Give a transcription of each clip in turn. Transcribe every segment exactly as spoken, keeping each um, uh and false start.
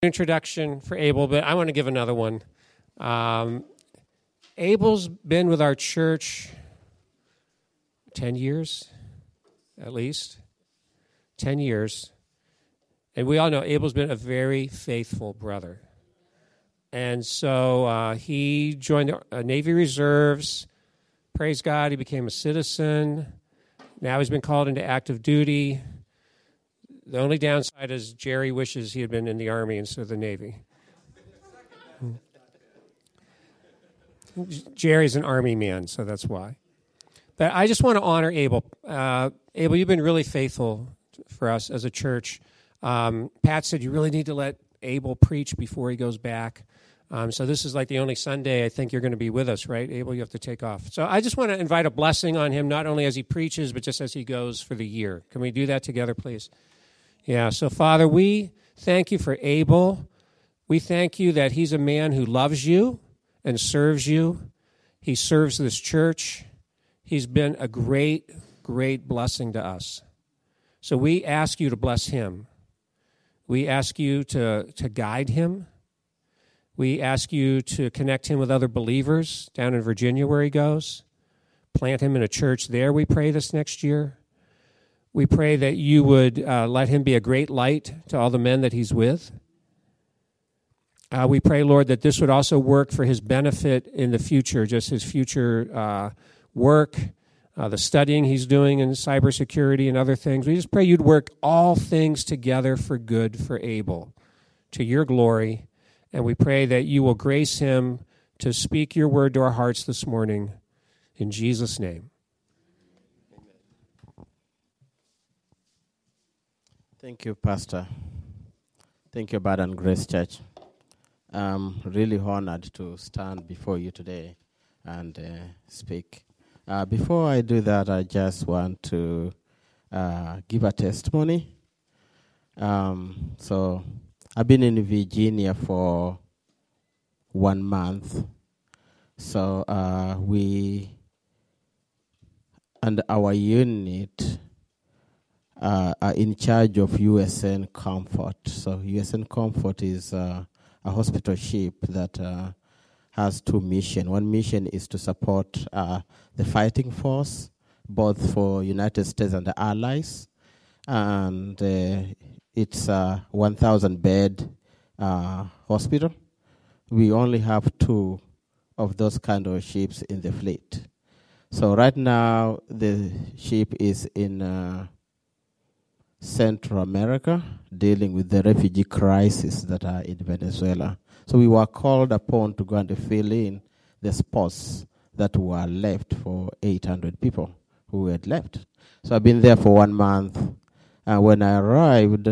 Introduction for Abel, but I want to give another one. Um, Abel's been with our church ten years, at least. ten years. And we all know Abel's been a very faithful brother. And so uh, he joined the uh, Navy Reserves. Praise God, he became a citizen. Now he's been called into active duty. The only downside is Jerry wishes he had been in the Army instead of the Navy. Jerry's an Army man, so that's why. But I just want to honor Abel. Uh, Abel, you've been really faithful for us as a church. Um, Pat said you really need to let Abel preach before he goes back. Um, so this is like the only Sunday I think you're going to be with us, right? Abel, you have to take off. So I just want to invite a blessing on him, not only as he preaches, but just as he goes for the year. Can we do that together, please? Yeah, so Father, we thank you for Abel. We thank you that he's a man who loves you and serves you. He serves this church. He's been a great, great blessing to us. So we ask you to bless him. We ask you to, to guide him. We ask you to connect him with other believers down in Virginia where he goes. Plant him in a church there, we pray, this next year. We pray that you would uh, let him be a great light to all the men that he's with. Uh, we pray, Lord, that this would also work for his benefit in the future, just his future uh, work, uh, the studying he's doing in cybersecurity and other things. We just pray you'd work all things together for good for Abel, to your glory. And we pray that you will grace him to speak your word to our hearts this morning. In Jesus' name. Thank you, Pastor. Thank you, Abundant Grace Church. I'm really honored to stand before you today and uh, speak. Uh, before I do that, I just want to uh, give a testimony. Um, so I've been in Virginia for one month. So uh, we and our unit Uh, are in charge of U S N Comfort. So U S N Comfort is uh, a hospital ship that uh, has two missions. One mission is to support uh, the fighting force, both for United States and the Allies. And uh, it's a one thousand bed uh, hospital. We only have two of those kind of ships in the fleet. So right now, the ship is in Uh, Central America, dealing with the refugee crisis that are in Venezuela. So we were called upon to go and fill in the spots that were left for eight hundred people who had left. So I've been there for one month. And when I arrived,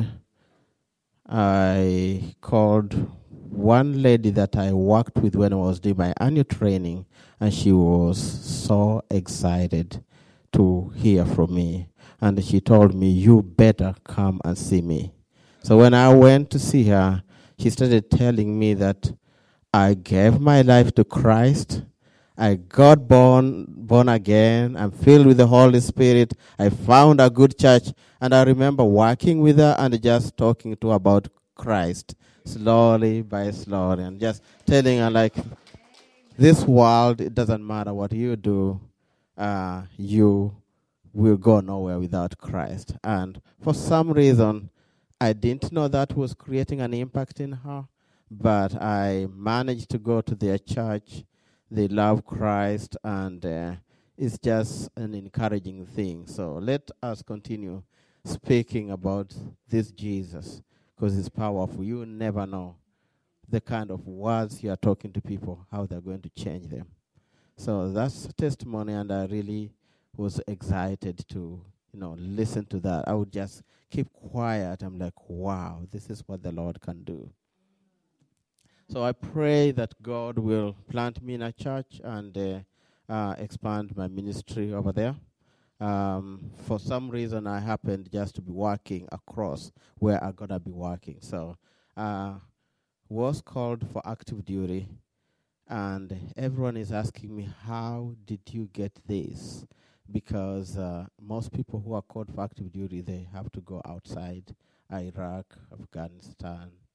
I called one lady that I worked with when I was doing my annual training, and she was so excited to hear from me. And she told me, you better come and see me. So when I went to see her, she started telling me that I gave my life to Christ. I got born, born again. I'm filled with the Holy Spirit. I found a good church. And I remember working with her and just talking to her about Christ, slowly by slowly. And just telling her, like, this world, it doesn't matter what you do. Uh, you will go nowhere without Christ. And for some reason, I didn't know that was creating an impact in her, but I managed to go to their church. They love Christ, and uh, it's just an encouraging thing. So let us continue speaking about this Jesus, because it's powerful. You never know the kind of words you are talking to people, how they're going to change them. So that's a testimony, and I really was excited to, you know, listen to that. I would just keep quiet. I'm like, wow, this is what the Lord can do. So I pray that God will plant me in a church and uh, uh, expand my ministry over there. Um, for some reason, I happened just to be working across where I'm going to be working. So uh, was called for active duty, and everyone is asking me, how did you get this? Because uh, most people who are called for active duty, they have to go outside Iraq, Afghanistan,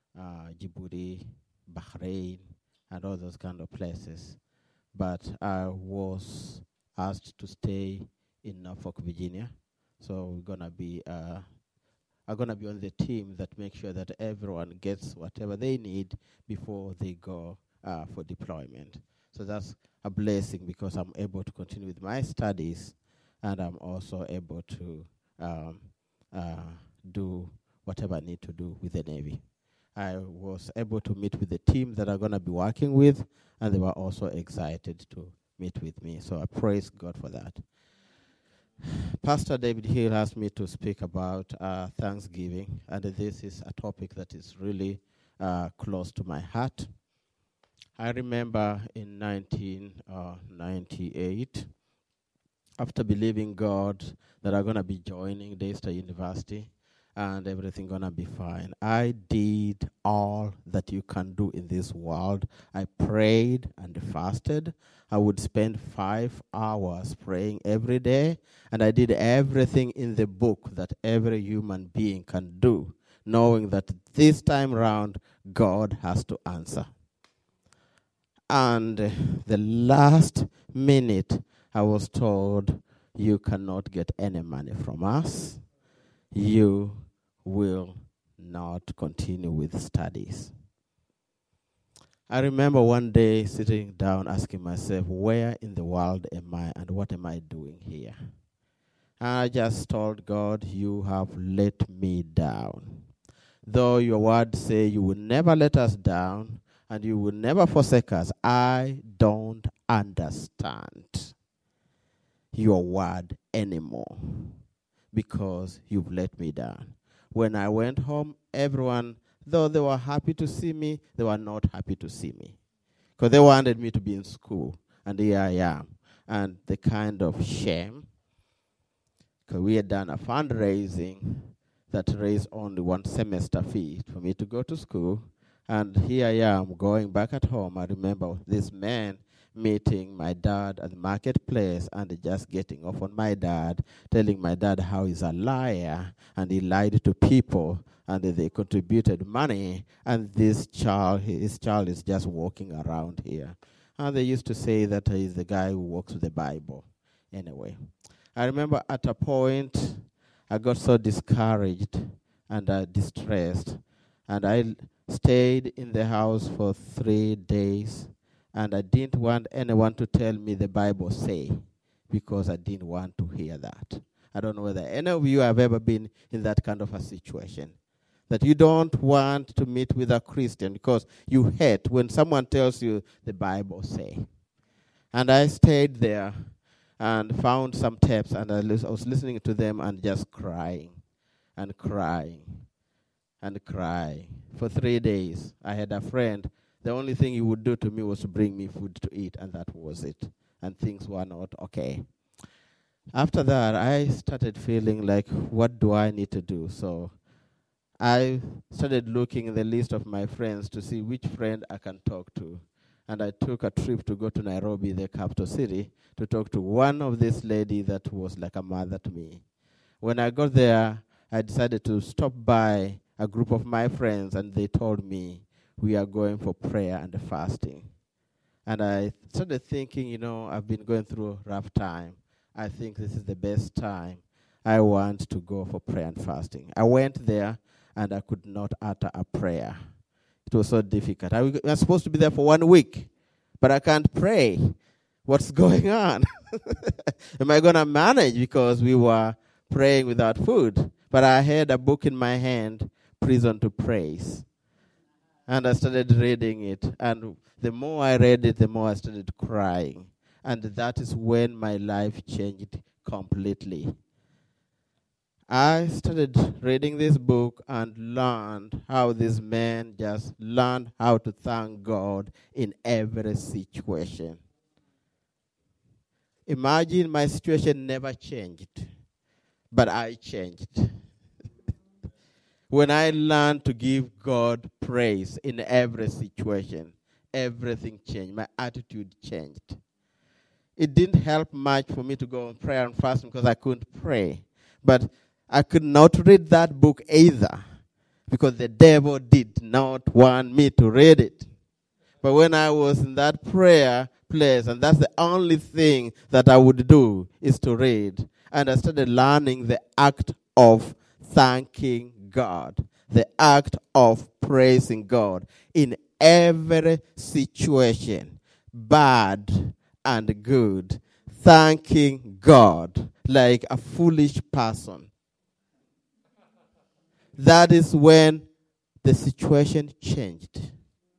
uh, Djibouti, Bahrain, and all those kind of places. But I was asked to stay in Norfolk, Virginia. So we're gonna be uh, I'm gonna be on the team that makes sure that everyone gets whatever they need before they go uh, for deployment. So that's a blessing because I'm able to continue with my studies, and I'm also able to um, uh, do whatever I need to do with the Navy. I was able to meet with the team that I'm going to be working with, and they were also excited to meet with me. So I praise God for that. Pastor David Hill asked me to speak about uh, Thanksgiving, and this is a topic that is really uh, close to my heart. I remember in nineteen ninety-eight, after believing God that I'm going to be joining Daystar University and everything going to be fine, I did all that you can do in this world. I prayed and fasted. I would spend five hours praying every day, and I did everything in the book that every human being can do, knowing that this time round, God has to answer. And uh, the last minute, I was told, you cannot get any money from us. You will not continue with studies. I remember one day sitting down asking myself, where in the world am I and what am I doing here? And I just told God, you have let me down. Though your word say you will never let us down and you will never forsake us, I don't understand your word anymore because you've let me down. When I went home, everyone, though they were happy to see me, they were not happy to see me because they wanted me to be in school, and here I am. And the kind of shame, because we had done a fundraising that raised only one semester fee for me to go to school, and here I am going back at home. I remember this man meeting my dad at the marketplace and just getting off on my dad, telling my dad how he's a liar and he lied to people and they contributed money, and this child, his child is just walking around here. And they used to say that he's the guy who walks with the Bible. Anyway, I remember at a point I got so discouraged and uh, distressed, and I stayed in the house for three days. And I didn't want anyone to tell me the Bible say, because I didn't want to hear that. I don't know whether any of you have ever been in that kind of a situation, that you don't want to meet with a Christian because you hate when someone tells you the Bible say. And I stayed there and found some tapes, and I was listening to them and just crying and crying and crying. For three days, I had a friend. The only thing he would do to me was to bring me food to eat, and that was it. And things were not okay. After that, I started feeling like, what do I need to do? So I started looking in the list of my friends to see which friend I can talk to. And I took a trip to go to Nairobi, the capital city, to talk to one of these ladies that was like a mother to me. When I got there, I decided to stop by a group of my friends, and they told me, we are going for prayer and fasting. And I started thinking, you know, I've been going through a rough time. I think this is the best time. I want to go for prayer and fasting. I went there, and I could not utter a prayer. It was so difficult. I was supposed to be there for one week, but I can't pray. What's going on? Am I going to manage? Because we were praying without food. But I had a book in my hand, Prison to Praise. And I started reading it. And the more I read it, the more I started crying. And that is when my life changed completely. I started reading this book and learned how this man just learned how to thank God in every situation. Imagine my situation never changed, but I changed. When I learned to give God praise in every situation, everything changed. My attitude changed. It didn't help much for me to go on prayer and fasting because I couldn't pray. But I could not read that book either because the devil did not want me to read it. But when I was in that prayer place, and that's the only thing that I would do, is to read. And I started learning the act of thanking God, the act of praising God in every situation, bad and good, thanking God like a foolish person. That is when the situation changed.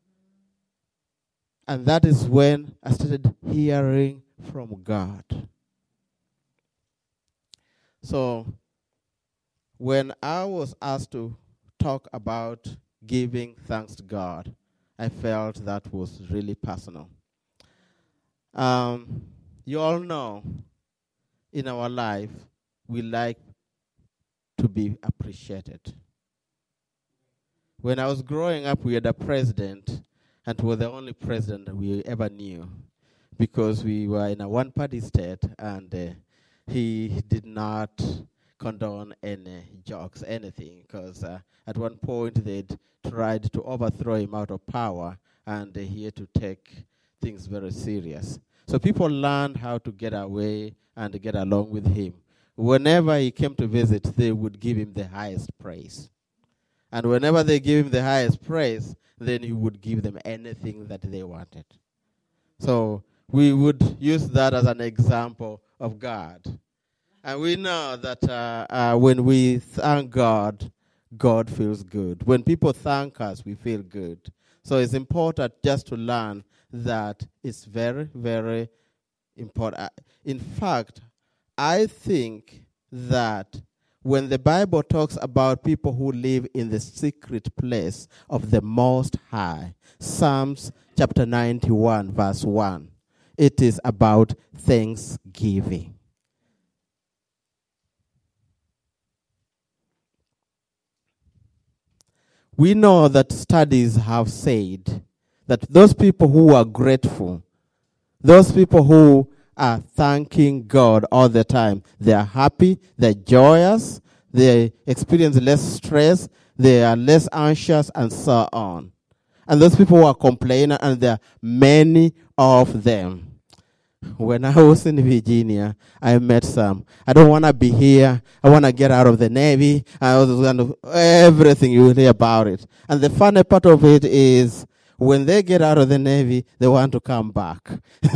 And that is when I started hearing from God. So, when I was asked to talk about giving thanks to God, I felt that was really personal. Um, you all know, in our life, we like to be appreciated. When I was growing up, we had a president, and he was the only president we ever knew, because we were in a one-party state, and uh, he did not condone any jokes, anything, because uh, at one point they'd tried to overthrow him out of power, and uh, he had to take things very serious. So people learned how to get away and get along with him. Whenever he came to visit, they would give him the highest praise. And whenever they gave him the highest praise, then he would give them anything that they wanted. So we would use that as an example of God. And we know that uh, uh, when we thank God, God feels good. When people thank us, we feel good. So it's important just to learn that it's very, very important. In fact, I think that when the Bible talks about people who live in the secret place of the Most High, Psalms chapter ninety-one, verse one, it is about thanksgiving. We know that studies have said that those people who are grateful, those people who are thanking God all the time, they are happy, they're joyous, they experience less stress, they are less anxious, and so on. And those people who are complaining, and there are many of them. When I was in Virginia, I met some. I don't want to be here. I want to get out of the Navy. I was going to everything you hear about it. And the funny part of it is, when they get out of the Navy, they want to come back.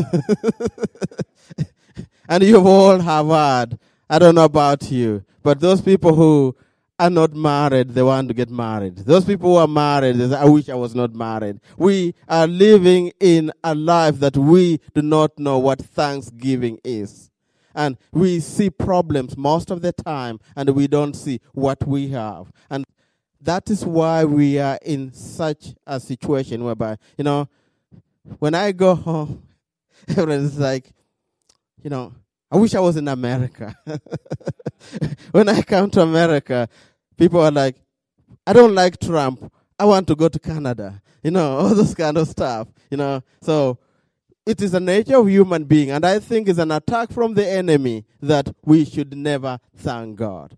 And you all have heard, I don't know about you, but those people who are not married, they want to get married. Those people who are married, they say, I wish I was not married. We are living in a life that we do not know what thanksgiving is. And we see problems most of the time, and we don't see what we have. And that is why we are in such a situation whereby, you know, when I go home, everyone's like, you know, I wish I was in America. When I come to America, people are like, I don't like Trump. I want to go to Canada. You know, all those kind of stuff. You know, so it is the nature of human being, and I think it's an attack from the enemy that we should never thank God.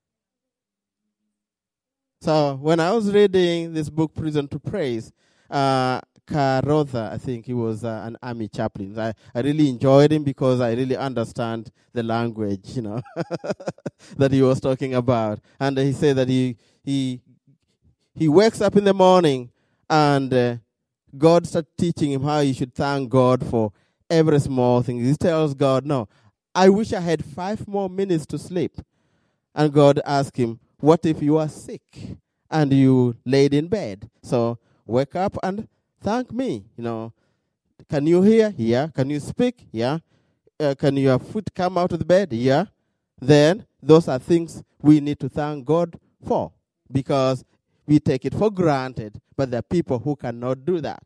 So when I was reading this book, Prison to Praise, uh, Carotha, I think he was uh, an army chaplain. I, I really enjoyed him because I really understand the language, you know, that he was talking about. And he said that he he he wakes up in the morning and uh, God started teaching him how he should thank God for every small thing. He tells God, no, I wish I had five more minutes to sleep. And God asked him, what if you are sick and you laid in bed? So wake up and thank me. You know, can you hear? Yeah. Can you speak? Yeah. Uh, can your foot come out of the bed? Yeah. Then those are things we need to thank God for, because we take it for granted, but there are people who cannot do that.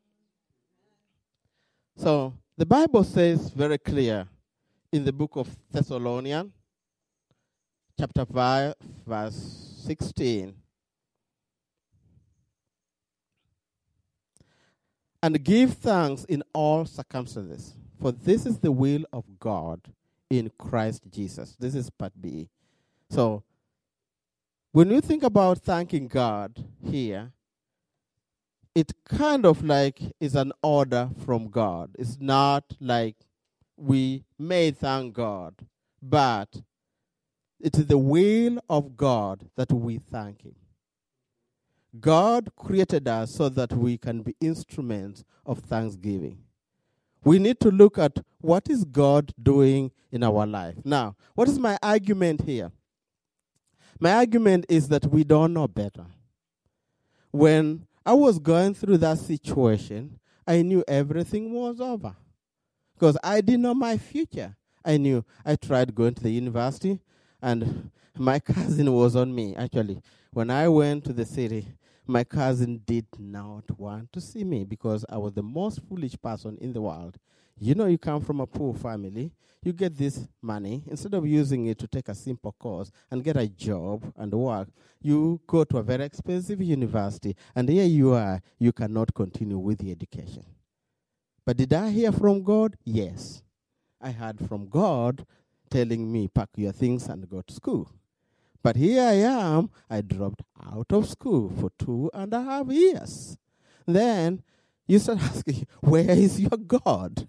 So the Bible says very clear in the book of Thessalonians, chapter five, verse sixteen. And give thanks in all circumstances, for this is the will of God in Christ Jesus. This is part B. So when you think about thanking God here, it kind of like is an order from God. It's not like we may thank God, but it is the will of God that we thank him. God created us so that we can be instruments of thanksgiving. We need to look at what is God doing in our life. Now, what is my argument here? My argument is that we don't know better. When I was going through that situation, I knew everything was over because I didn't know my future. I knew I tried going to the university, and my cousin was on me. Actually, when I went to the city, my cousin did not want to see me because I was the most foolish person in the world. You know, you come from a poor family, you get this money. Instead of using it to take a simple course and get a job and work, you go to a very expensive university, and here you are, you cannot continue with the education. But did I hear from God? Yes. I heard from God telling me, pack your things and go to school. But here I am, I dropped out of school for two and a half years. Then you start asking, where is your God?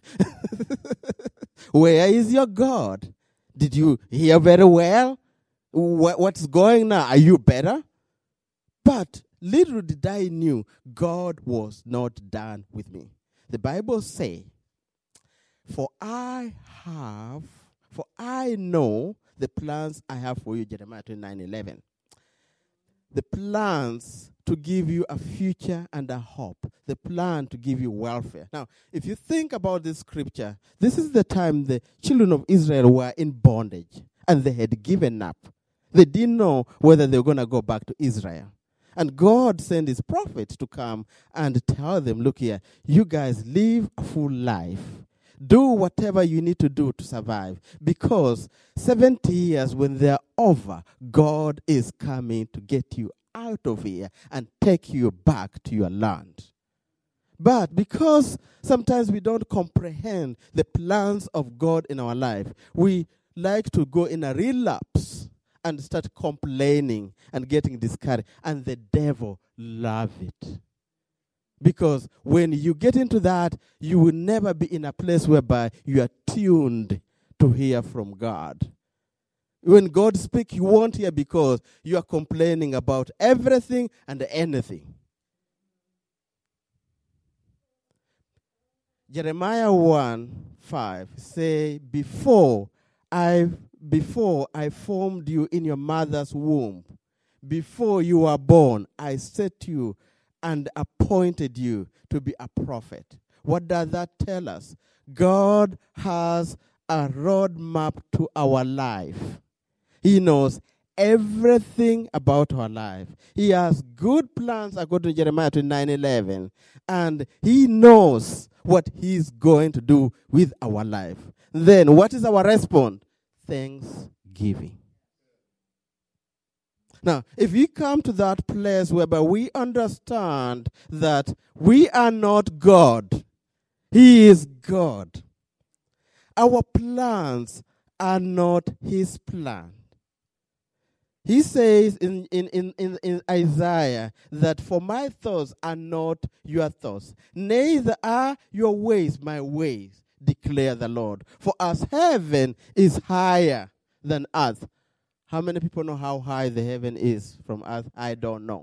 Where is your God? Did you hear very well? What, what's going on? Are you better? But little did I knew, God was not done with me. The Bible says, for I have, for I know the plans I have for you, Jeremiah twenty-nine eleven. The plans to give you a future and a hope. The plan to give you welfare. Now, if you think about this scripture, this is the time the children of Israel were in bondage and they had given up. They didn't know whether they were going to go back to Israel. And God sent his prophet to come and tell them, look here, you guys live a full life. Do whatever you need to do to survive. Because seventy years, when they're over, God is coming to get you out of here and take you back to your land. But because sometimes we don't comprehend the plans of God in our life, we like to go in a relapse and start complaining and getting discouraged. And the devil loves it. Because when you get into that, you will never be in a place whereby you are tuned to hear from God. When God speaks, you won't hear because you are complaining about everything and anything. Jeremiah one five say, before I before I formed you in your mother's womb, before you were born, I set you and appointed you to be a prophet. What does that tell us? God has a roadmap to our life. He knows everything about our life. He has good plans according to Jeremiah twenty-nine eleven, and he knows what he's going to do with our life. Then what is our response? Thanksgiving. Now, if we come to that place whereby we understand that we are not God, he is God. Our plans are not his plan. He says in, in, in, in, in Isaiah that for my thoughts are not your thoughts, neither are your ways my ways, declare the Lord. For as heaven is higher than earth. How many people know how high the heaven is from earth? I don't know.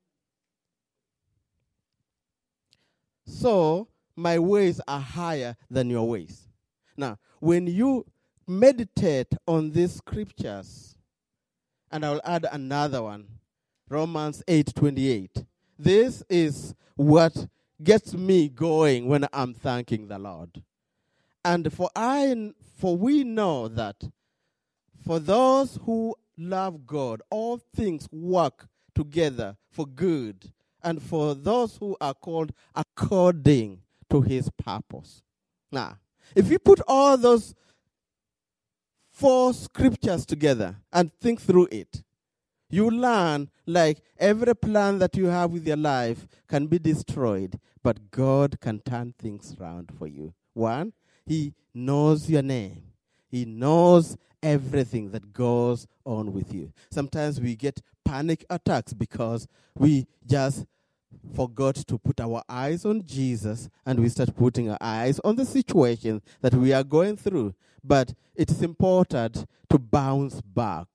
So, my ways are higher than your ways. Now, when you meditate on these scriptures, and I will add another one, Romans eight twenty-eight. This is what gets me going when I'm thanking the Lord. And for I, for we know that for those who love God, all things work together for good, and for those who are called according to his purpose. Now, if you put all those four scriptures together and think through it, you learn like every plan that you have with your life can be destroyed, but God can turn things around for you. One, he knows your name. He knows everything that goes on with you. Sometimes we get panic attacks because we just forgot to put our eyes on Jesus, and we start putting our eyes on the situation that we are going through. But it is important to bounce back.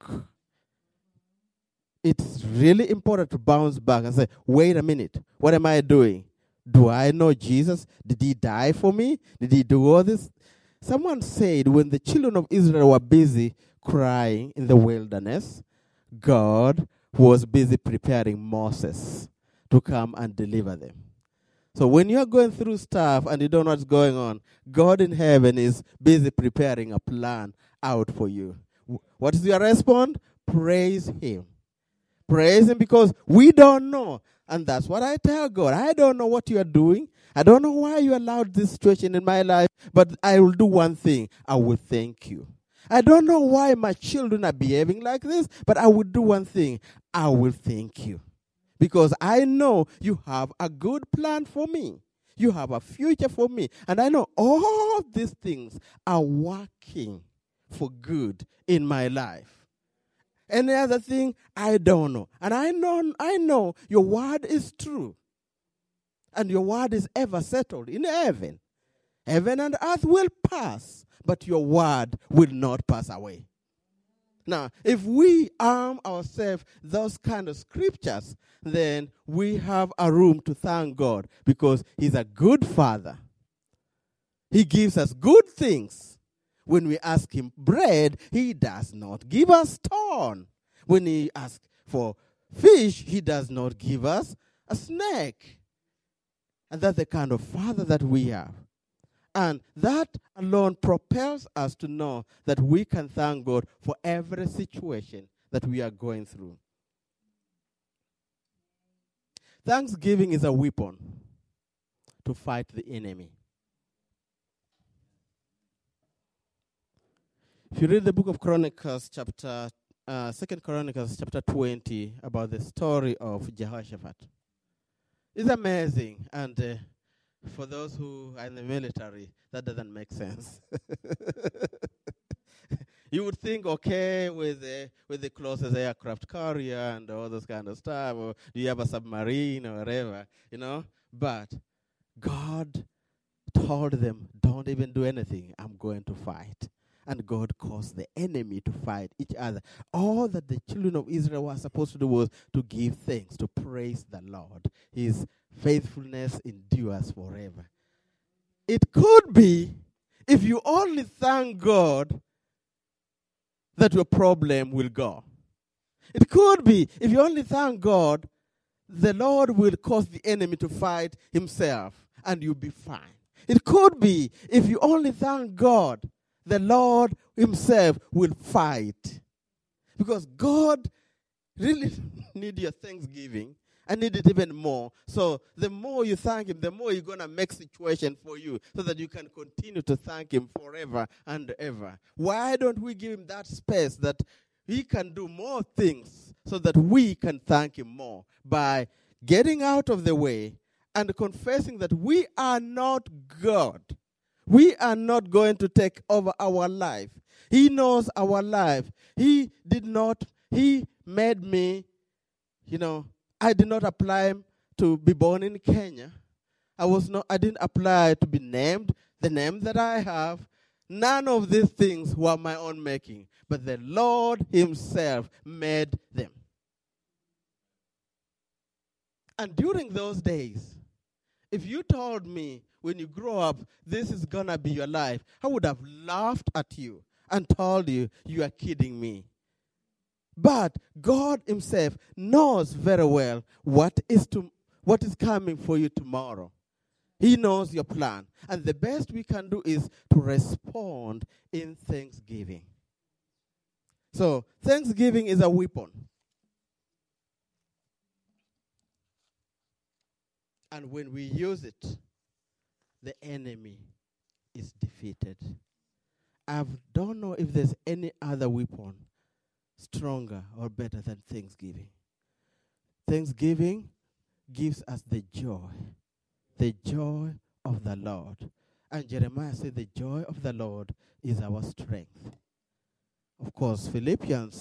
It's really important to bounce back and say, wait a minute, what am I doing? Do I know Jesus? Did he die for me? Did he do all this? Someone said when the children of Israel were busy crying in the wilderness, God was busy preparing Moses to come and deliver them. So when you're going through stuff and you don't know what's going on, God in heaven is busy preparing a plan out for you. What is your response? Praise him. Praise him because we don't know. And that's what I tell God. I don't know what you are doing. I don't know why you allowed this situation in my life, but I will do one thing. I will thank you. I don't know why my children are behaving like this, but I will do one thing. I will thank you. Because I know you have a good plan for me. You have a future for me. And I know all these things are working for good in my life. Any other thing, I don't know. And I know, I know your word is true. And your word is ever settled in heaven. Heaven and earth will pass, but your word will not pass away. Now, if we arm ourselves those kind of scriptures, then we have a room to thank God because he's a good father. He gives us good things. When we ask him bread, he does not give us stone. When he asks for fish, he does not give us a snake. And that's the kind of father that we have. And that alone propels us to know that we can thank God for every situation that we are going through. Thanksgiving is a weapon to fight the enemy. If you read the book of Chronicles, chapter uh, Second Chronicles, chapter twenty, about the story of Jehoshaphat, it's amazing. And uh, for those who are in the military, that doesn't make sense. You would think, okay, with the with the closest aircraft carrier and all those kind of stuff, or do you have a submarine or whatever, you know? But God told them, don't even do anything. I'm going to fight. And God caused the enemy to fight each other. All that the children of Israel were supposed to do was to give thanks, to praise the Lord. His faithfulness endures forever. It could be, if you only thank God, that your problem will go. It could be, if you only thank God, the Lord will cause the enemy to fight himself, and you'll be fine. It could be, if you only thank God, the Lord himself will fight. Because God really needs your thanksgiving. I need it even more. So the more you thank him, the more he's going to make situation for you so that you can continue to thank him forever and ever. Why don't we give him that space that he can do more things so that we can thank him more by getting out of the way and confessing that we are not God. We are not going to take over our life. He knows our life. He did not, he made me, you know, I did not apply to be born in Kenya. I was not, I didn't apply to be named, the name that I have. None of these things were my own making, but the Lord himself made them. And during those days, if you told me when you grow up, this is going to be your life, I would have laughed at you and told you, you are kidding me. But God himself knows very well what is to, what is coming for you tomorrow. He knows your plan. And the best we can do is to respond in thanksgiving. So, thanksgiving is a weapon. And when we use it, the enemy is defeated. I don't know if there's any other weapon stronger or better than thanksgiving. Thanksgiving gives us the joy, the joy of the Lord. And Jeremiah said the joy of the Lord is our strength. Of course, Philippians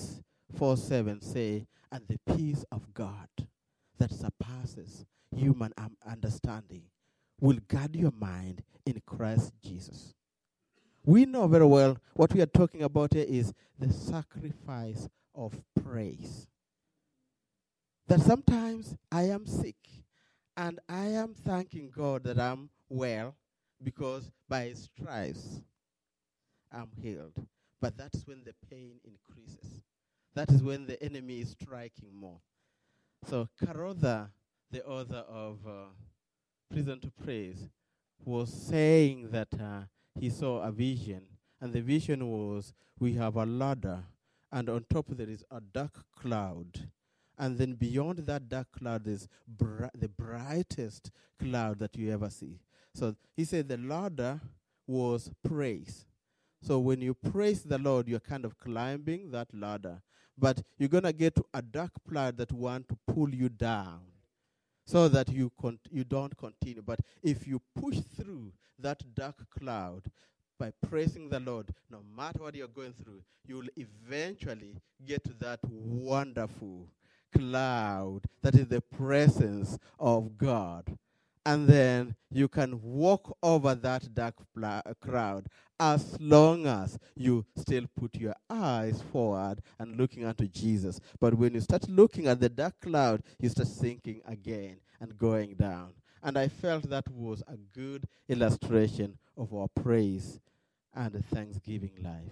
four seven say, and the peace of God that surpasses human um, understanding will guard your mind in Christ Jesus. We know very well what we are talking about here is the sacrifice of praise. That sometimes I am sick and I am thanking God that I'm well because by His stripes I'm healed. But that's when the pain increases. That is when the enemy is striking more. So Carodha, the author of uh, Prison to Praise, was saying that uh, he saw a vision, and the vision was we have a ladder, and on top there is a dark cloud, and then beyond that dark cloud is br- the brightest cloud that you ever see. So he said the ladder was praise. So when you praise the Lord, you're kind of climbing that ladder, but you're going to get to a dark cloud that want to pull you down so that you con- you don't continue. But if you push through that dark cloud by praising the Lord, no matter what you're going through, you will eventually get to that wonderful cloud that is the presence of God. And then you can walk over that dark pla- crowd as long as you still put your eyes forward and looking unto Jesus. But when you start looking at the dark cloud, you start sinking again and going down. And I felt that was a good illustration of our praise and Thanksgiving life.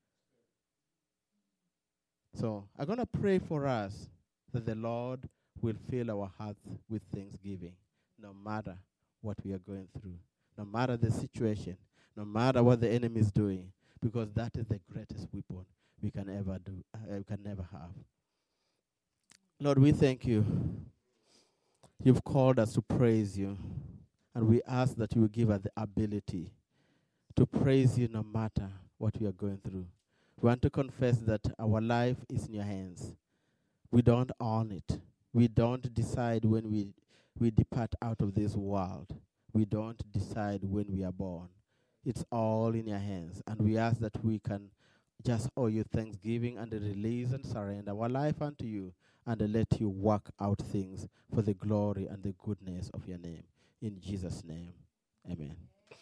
So I'm going to pray for us that the Lord will fill our hearts with thanksgiving, no matter what we are going through, no matter the situation, no matter what the enemy is doing, because that is the greatest weapon we can ever do, uh, we can never have. Lord, we thank you. You've called us to praise you, and we ask that you will give us the ability to praise you no matter what we are going through. We want to confess that our life is in your hands. We don't own it. We don't decide when we we depart out of this world. We don't decide when we are born. It's all in your hands. And we ask that we can just owe you thanksgiving and release and surrender our life unto you and let you work out things for the glory and the goodness of your name. In Jesus' name, amen.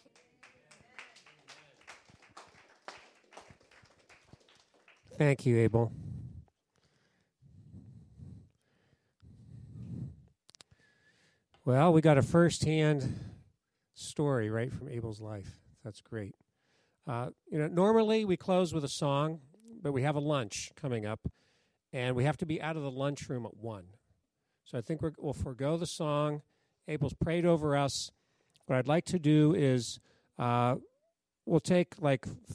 Thank you, Abel. Well, we got a first-hand story right from Abel's life. That's great. Uh, you know, normally we close with a song, but we have a lunch coming up, and we have to be out of the lunchroom at one. So I think we're, we'll forego the song. Abel's prayed over us. What I'd like to do is uh, we'll take like